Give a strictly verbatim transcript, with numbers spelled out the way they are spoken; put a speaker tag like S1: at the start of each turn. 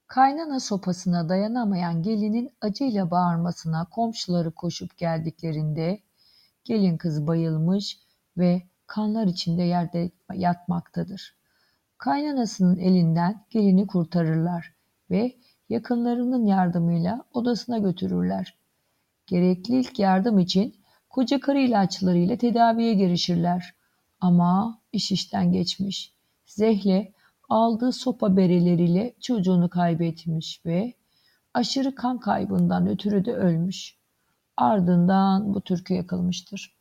S1: Kaynana sopasına dayanamayan gelinin acıyla bağırmasına komşuları koşup geldiklerinde gelin kız bayılmış ve kanlar içinde yerde yatmaktadır. Kaynanasının elinden gelini kurtarırlar ve yakınlarının yardımıyla odasına götürürler. Gerekli ilk yardım için koca karı ilaçlarıyla tedaviye girişirler. Ama iş işten geçmiş. Zehle aldığı sopa bereleriyle çocuğunu kaybetmiş ve aşırı kan kaybından ötürü de ölmüş. Ardından bu türkü yakılmıştır.